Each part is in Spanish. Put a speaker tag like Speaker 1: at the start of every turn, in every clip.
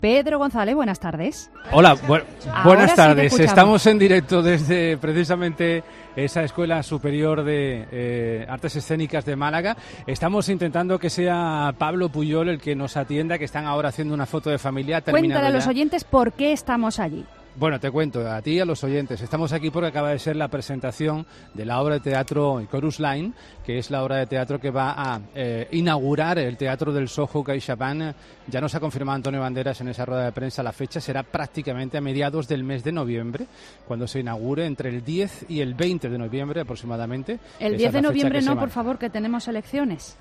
Speaker 1: Pedro González, buenas tardes.
Speaker 2: Hola, buenas tardes.
Speaker 1: Sí,
Speaker 2: estamos en directo desde precisamente esa Escuela Superior de Artes Escénicas de Málaga. Estamos intentando que sea Pablo Pujol el que nos atienda, que están ahora haciendo una foto de familia.
Speaker 1: Cuéntale a los oyentes por qué estamos allí.
Speaker 2: Bueno, te cuento a ti y a los oyentes. Estamos aquí porque acaba de ser la presentación de la obra de teatro Chorus Line, que es la obra de teatro que va a inaugurar el Teatro del Soho CaixaBank. Ya nos ha confirmado Antonio Banderas en esa rueda de prensa. La fecha será prácticamente a mediados del mes de noviembre, cuando se inaugure, entre el 10 y el 20 de noviembre aproximadamente.
Speaker 1: El 10 de noviembre no, por favor, que tenemos elecciones.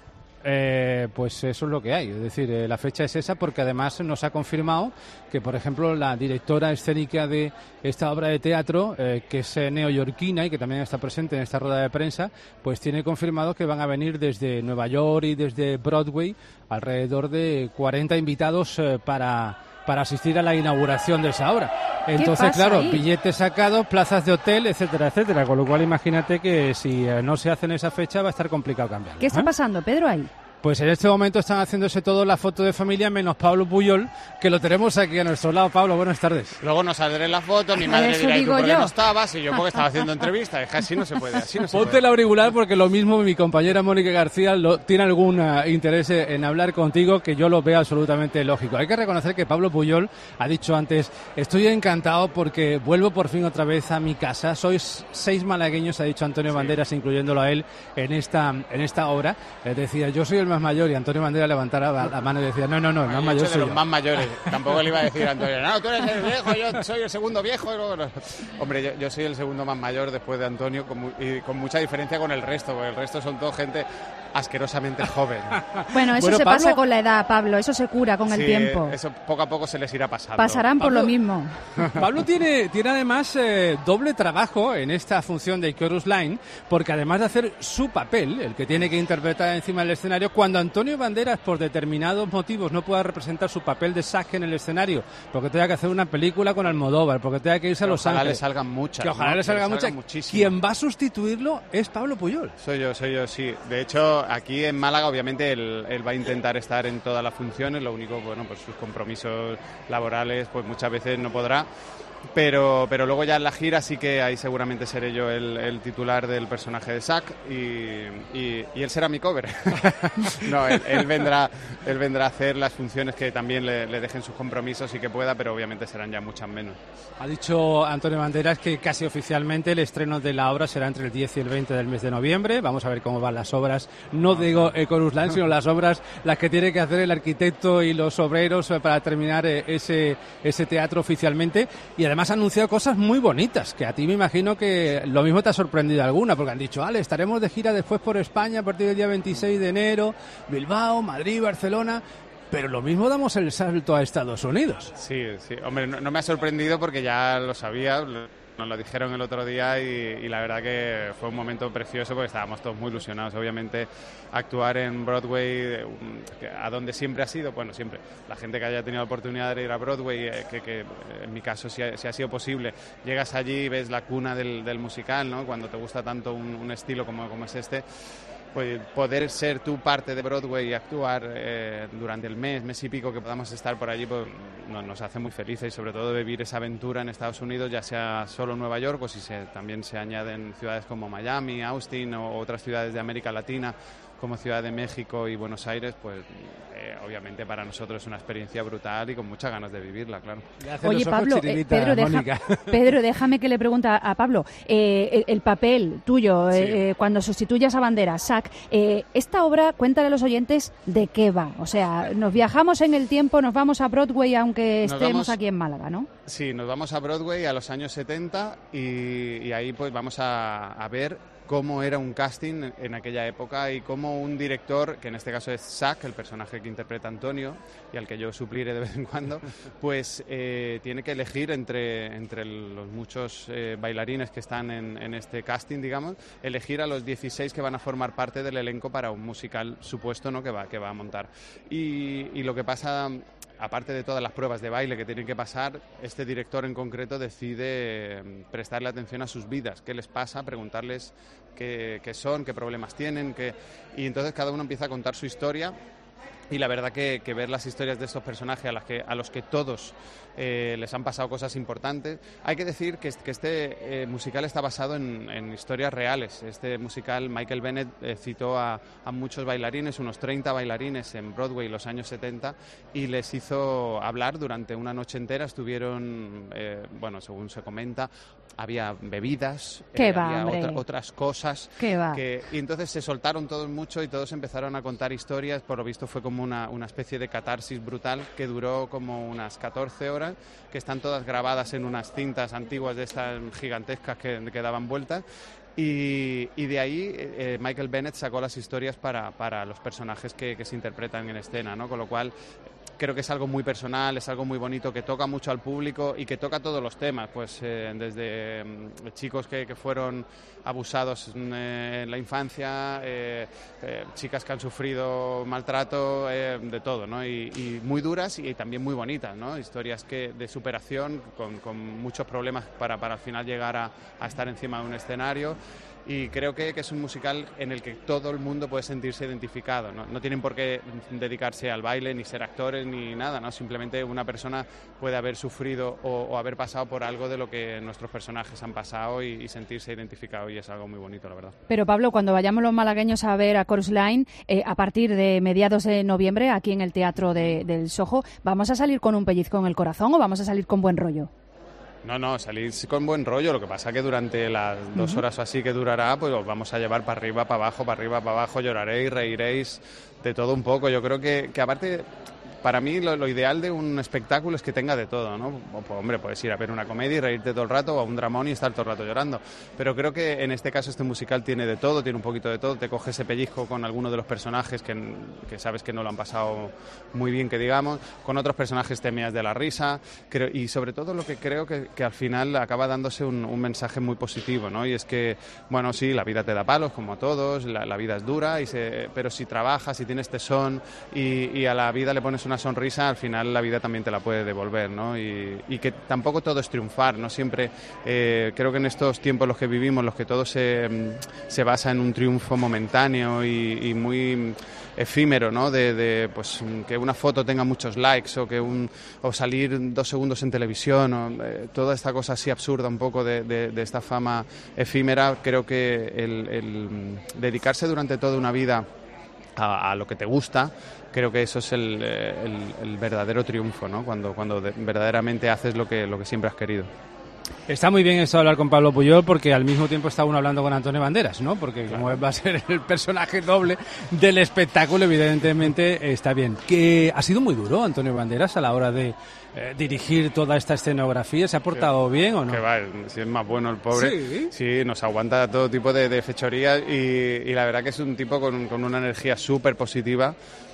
Speaker 2: Pues eso es lo que hay, es decir, la fecha es esa porque además nos ha confirmado que, por ejemplo, la directora escénica de esta obra de teatro, que es neoyorquina y que también está presente en esta rueda de prensa, pues tiene confirmado que van a venir desde Nueva York y desde Broadway alrededor de 40 invitados para asistir a la inauguración de esa obra. Entonces, claro,
Speaker 1: ahí?
Speaker 2: Billetes sacados, plazas de hotel, etcétera, etcétera. Con lo cual, imagínate que si no se hace en esa fecha va a estar complicado cambiar.
Speaker 1: ¿Qué está pasando, Pedro, ahí?
Speaker 2: Pues en este momento están haciéndose todo la foto de familia, menos Pablo Pujol, que lo tenemos aquí a nuestro lado. Pablo, buenas tardes.
Speaker 3: Luego nos saldré la foto, mi madre dirá, ¿y tú por qué no estabas? Y yo porque estaba haciendo entrevista. Es que así no se puede,
Speaker 2: Ponte el auricular porque lo mismo mi compañera Mónica García tiene algún interés en hablar contigo, que yo lo veo absolutamente lógico. Hay que reconocer que Pablo Pujol ha dicho antes, estoy encantado porque vuelvo por fin otra vez a mi casa. Sois 6 malagueños, ha dicho Antonio Banderas, incluyéndolo a él en esta obra. Decía, yo soy el más mayor, y Antonio Banderas levantara la mano y decía, no, el más mayor soy yo.
Speaker 3: Los más mayores. Tampoco le iba a decir a Antonio, no, tú eres el viejo, yo soy el segundo viejo. Hombre, yo soy el segundo más mayor después de Antonio, y con mucha diferencia con el resto, porque el resto son todo gente asquerosamente joven.
Speaker 1: Bueno, eso se pasa con la edad, Pablo, eso se cura con el tiempo.
Speaker 3: Eso poco a poco se les irá pasando.
Speaker 1: Pasarán por lo mismo.
Speaker 2: Pablo tiene además doble trabajo en esta función de Chorus Line, porque además de hacer su papel, el que tiene que interpretar encima del escenario, cuando Antonio Banderas por determinados motivos no pueda representar su papel de Zack en el escenario, porque tenga que hacer una película con Almodóvar, porque tenga que irse a Los Ángeles,
Speaker 3: ojalá le salgan muchas,
Speaker 2: le salgan muchas, quien va a sustituirlo es Pablo Pujol.
Speaker 3: Soy yo, sí. De hecho, aquí en Málaga obviamente él va a intentar estar en todas las funciones, lo único, bueno, pues sus compromisos laborales pues muchas veces no podrá. Pero luego ya en la gira sí que ahí seguramente seré yo el titular del personaje de Zack y él será mi cover. No, él vendrá a hacer las funciones que también le dejen sus compromisos y que pueda, pero obviamente serán ya muchas menos.
Speaker 2: Ha dicho Antonio Banderas que casi oficialmente el estreno de la obra será entre el 10 y el 20 del mes de noviembre. Vamos a ver cómo van las obras, no digo Chorus Line, sino las obras, las que tiene que hacer el arquitecto y los obreros para terminar ese teatro oficialmente. Y además ha anunciado cosas muy bonitas, que a ti me imagino que lo mismo te ha sorprendido alguna, porque han dicho, estaremos de gira después por España a partir del día 26 de enero, Bilbao, Madrid, Barcelona, pero lo mismo damos el salto a Estados Unidos.
Speaker 3: Sí, hombre, no me ha sorprendido porque ya lo sabía, nos lo dijeron el otro día y la verdad que fue un momento precioso porque estábamos todos muy ilusionados. Obviamente actuar en Broadway, a donde siempre ha sido, bueno, siempre, la gente que haya tenido la oportunidad de ir a Broadway, que en mi caso si ha sido posible, llegas allí y ves la cuna del musical, ¿no? Cuando te gusta tanto un estilo como es este, pues poder ser tú parte de Broadway y actuar durante el mes y pico que podamos estar por allí, pues nos hace muy felices, y sobre todo vivir esa aventura en Estados Unidos, ya sea solo Nueva York o si también se añaden ciudades como Miami, Austin o otras ciudades de América Latina como Ciudad de México y Buenos Aires, pues obviamente para nosotros es una experiencia brutal y con muchas ganas de vivirla, claro.
Speaker 1: Oye, Pablo, Pedro, déjame que le pregunte a Pablo, el papel tuyo,
Speaker 3: sí.
Speaker 1: Cuando sustituyas a Banderas, Zack, esta obra, cuéntale a los oyentes de qué va. O sea, nos viajamos en el tiempo, nos vamos a Broadway, aunque estemos aquí en Málaga, ¿no?
Speaker 3: Sí, nos vamos a Broadway a los años 70 y ahí pues vamos a ver cómo era un casting en aquella época y cómo un director, que en este caso es Zack, el personaje que interpreta Antonio y al que yo supliré de vez en cuando, pues tiene que elegir entre los muchos bailarines que están en este casting, digamos, elegir a los 16 que van a formar parte del elenco para un musical supuesto, ¿no? que va a montar. Y lo que pasa, aparte de todas las pruebas de baile que tienen que pasar, este director en concreto decide prestarle atención a sus vidas, qué les pasa, preguntarles qué son, qué problemas tienen, y entonces cada uno empieza a contar su historia Y la verdad que ver las historias de estos personajes a los que todos les han pasado cosas importantes. Hay que decir que este musical está basado en historias reales. Este musical, Michael Bennett citó a muchos bailarines, unos 30 bailarines en Broadway en los años 70, y les hizo hablar durante una noche entera. Estuvieron, según se comenta, había bebidas, había otras cosas. Y entonces se soltaron todos mucho y todos empezaron a contar historias. Por lo visto fue como una especie de catarsis brutal que duró como unas 14 horas, que están todas grabadas en unas cintas antiguas de estas gigantescas que daban vueltas. Y de ahí Michael Bennett sacó las historias para los personajes que se interpretan en escena, ¿no? Con lo cual creo que es algo muy personal, es algo muy bonito, que toca mucho al público y que toca todos los temas, pues desde chicos que fueron abusados en la infancia, chicas que han sufrido maltrato, de todo, ¿no? Y muy duras y también muy bonitas, ¿no? Historias de superación con muchos problemas para al final llegar a estar encima de un escenario. Y creo que es un musical en el que todo el mundo puede sentirse identificado, ¿no? No tienen por qué dedicarse al baile, ni ser actores, ni nada, ¿no? Simplemente una persona puede haber sufrido o haber pasado por algo de lo que nuestros personajes han pasado y sentirse identificado, y es algo muy bonito, la verdad.
Speaker 1: Pero Pablo, cuando vayamos los malagueños a ver a Chorus Line, a partir de mediados de noviembre, aquí en el Teatro del Soho, ¿vamos a salir con un pellizco en el corazón o vamos a salir con buen rollo?
Speaker 3: No, salís con buen rollo. Lo que pasa que durante las 2 horas o así que durará, pues os vamos a llevar para arriba, para abajo, lloraréis, reiréis, de todo un poco. Yo creo que aparte, para mí lo ideal de un espectáculo es que tenga de todo, ¿no? Pues, hombre, puedes ir a ver una comedia y reírte todo el rato, o a un dramón y estar todo el rato llorando. Pero creo que en este caso este musical tiene de todo, tiene un poquito de todo. Te coge ese pellizco con alguno de los personajes que sabes que no lo han pasado muy bien, que digamos. Con otros personajes te meas de la risa. Y sobre todo lo que creo que al final acaba dándose un mensaje muy positivo, ¿no? Y es que, bueno, sí, la vida te da palos, como a todos, la vida es dura, pero si trabajas, si tienes tesón y a la vida le pones una sonrisa, al final la vida también te la puede devolver, ¿no? Y que tampoco todo es triunfar, ¿no? Siempre creo que en estos tiempos los que vivimos, los que todo se basa en un triunfo momentáneo y muy efímero, ¿no? Pues que una foto tenga muchos likes o salir 2 segundos en televisión, toda esta cosa así absurda un poco de esta fama efímera. Creo que el dedicarse durante toda una vida a lo que te gusta, creo que eso es el verdadero triunfo, ¿no? Cuando verdaderamente haces lo que siempre has querido.
Speaker 2: Está muy bien esto de hablar con Pablo Pujol, porque al mismo tiempo está uno hablando con Antonio Banderas, ¿no? Porque claro, como va a ser el personaje doble del espectáculo, evidentemente está bien. Que ha sido muy duro Antonio Banderas a la hora de dirigir toda esta escenografía. ¿Se ha portado bien o no?
Speaker 3: Que va, si es más bueno el pobre. Sí, nos aguanta todo tipo de fechorías y la verdad que es un tipo con una energía súper positiva.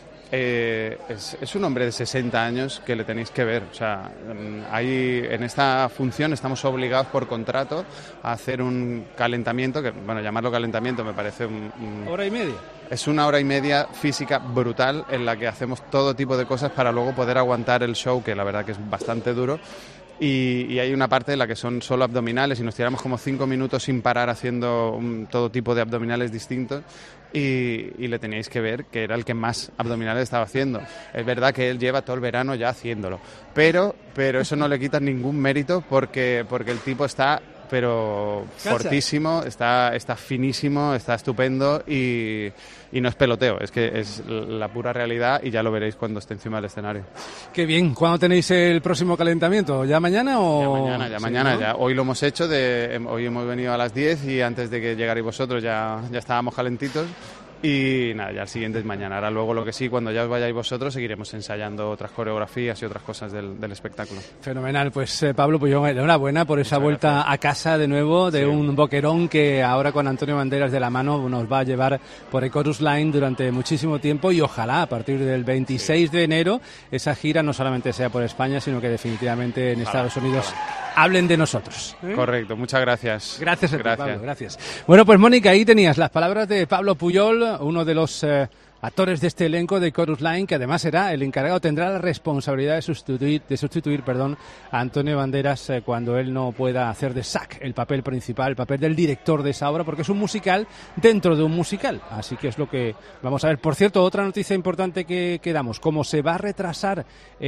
Speaker 3: Es un hombre de 60 años que le tenéis que ver. O sea, en esta función estamos obligados por contrato a hacer un calentamiento, que bueno, llamarlo calentamiento me parece
Speaker 2: ¿Hora y media?
Speaker 3: Es 1 hora y media física brutal en la que hacemos todo tipo de cosas para luego poder aguantar el show, que la verdad que es bastante duro. Y hay una parte en la que son solo abdominales y nos tiramos como 5 minutos sin parar haciendo todo tipo de abdominales distintos y le teníais que ver que era el que más abdominales estaba haciendo. Es verdad que él lleva todo el verano ya haciéndolo, pero eso no le quita ningún mérito porque el tipo está fortísimo, está finísimo, está estupendo y no es peloteo, es que es la pura realidad y ya lo veréis cuando esté encima del escenario.
Speaker 2: Qué bien. ¿Cuándo tenéis el próximo calentamiento? ¿Ya mañana o...?
Speaker 3: Ya mañana, ¿no? Ya. Hoy lo hemos hecho, hoy hemos venido a las 10 y antes de que llegarais vosotros ya estábamos calentitos. Y nada, ya el siguiente es mañana. Ahora luego lo que sí, cuando ya os vayáis vosotros, seguiremos ensayando otras coreografías y otras cosas del espectáculo.
Speaker 2: Fenomenal. Pues Pablo Pujol, enhorabuena por esa vuelta a casa de nuevo de un boquerón que ahora con Antonio Banderas de la mano nos va a llevar por el Chorus Line durante muchísimo tiempo y ojalá a partir del 26 de enero esa gira no solamente sea por España, sino que definitivamente en Estados Unidos hablen de nosotros.
Speaker 3: Correcto, muchas gracias.
Speaker 2: Gracias a ti, Pablo, gracias. Bueno, pues Mónica, ahí tenías las palabras de Pablo Pujol, uno de los actores de este elenco de Chorus Line, que además será el encargado, tendrá la responsabilidad de sustituir a Antonio Banderas cuando él no pueda hacer de Zack el papel principal, el papel del director de esa obra, porque es un musical dentro de un musical. Así que es lo que vamos a ver. Por cierto, otra noticia importante que damos, como se va a retrasar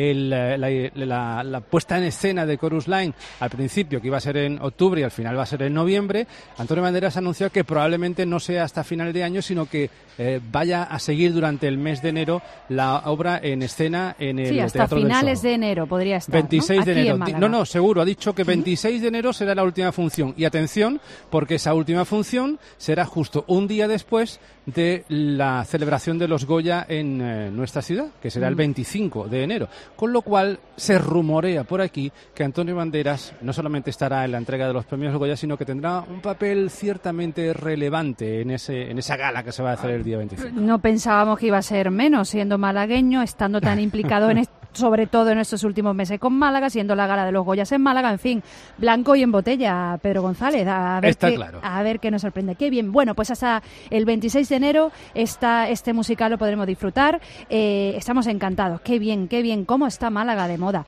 Speaker 2: la puesta en escena de Chorus Line, al principio que iba a ser en octubre y al final va a ser en noviembre, Antonio Banderas anunció que probablemente no sea hasta final de año, sino que vaya a seguir durante el mes de enero la obra en escena en el
Speaker 1: hasta
Speaker 2: Teatro
Speaker 1: finales
Speaker 2: del Sol.
Speaker 1: de enero podría estar,
Speaker 2: 26
Speaker 1: ¿no?
Speaker 2: de enero.
Speaker 1: No,
Speaker 2: seguro, ha dicho que 26 de enero será la última función. Y atención, porque esa última función será justo un día después de la celebración de los Goya en nuestra ciudad, que será el 25 de enero. Con lo cual se rumorea por aquí que Antonio Banderas no solamente estará en la entrega de los premios Goya, sino que tendrá un papel ciertamente relevante en esa gala que se va a hacer el día 25.
Speaker 1: No pensábamos que iba a ser menos, siendo malagueño, estando tan implicado sobre todo en estos últimos meses con Málaga, siendo la gala de los Goyas en Málaga, en fin, blanco y en botella, Pedro González, a ver qué nos sorprende. Qué bien. Bueno, pues hasta el 26 de enero este musical lo podremos disfrutar. Estamos encantados. Qué bien, cómo está Málaga de moda.